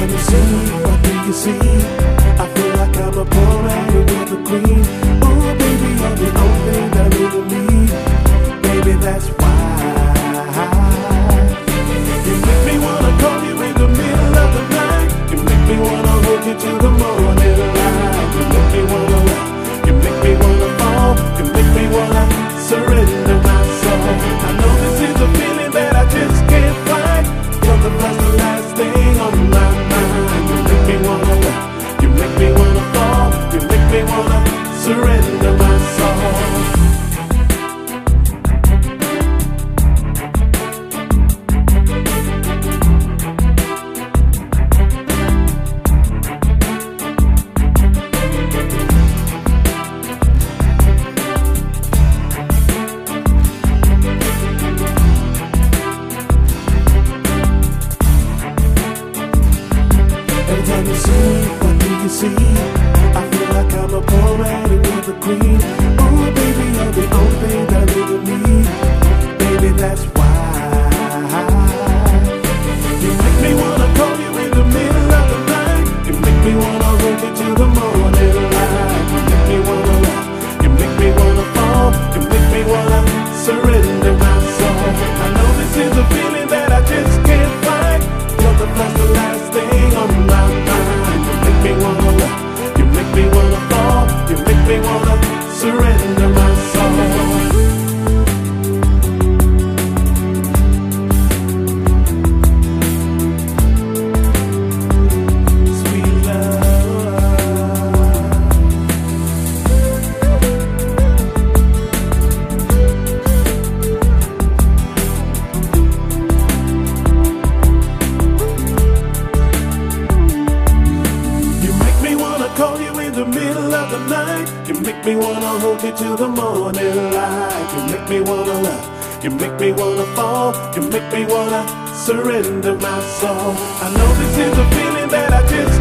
time you see, what do you see? I feel like I'm a poor and you're the queen. Oh baby, you're the only thing that I really need. Baby, that's why you make me wanna call you in the middle of the night. You make me wanna hold you till the morning light. You make me wanna love, you make me wanna fall, you make me wanna surrender my soul. I know this is a feeling that I just can't fight. You're the first and last thing on my mind. You make me wanna love, you make me wanna fall, you make me wanna surrender my soul. Every time you see, what do you see? I feel like I'm a poor man and you're the queen. Oh baby, you're the only thing that I really need. Baby, that's why you make me wanna call you in the middle of the night. You make me wanna hold you till the morning light. You make me wanna love, you make me wanna fall, you make me wanna surrender my soul. I know this is a feeling that I just can't fight. You're the first and last thing on my mind. You make me wanna love, you make me wanna fall, you make me wanna surrender my soul. Sweet love. You make me wanna call you in the middle of the night. You make me wanna hold you till the morning light. You make me wanna love, you make me wanna fall, you make me wanna surrender my soul. I know this is a feeling that I just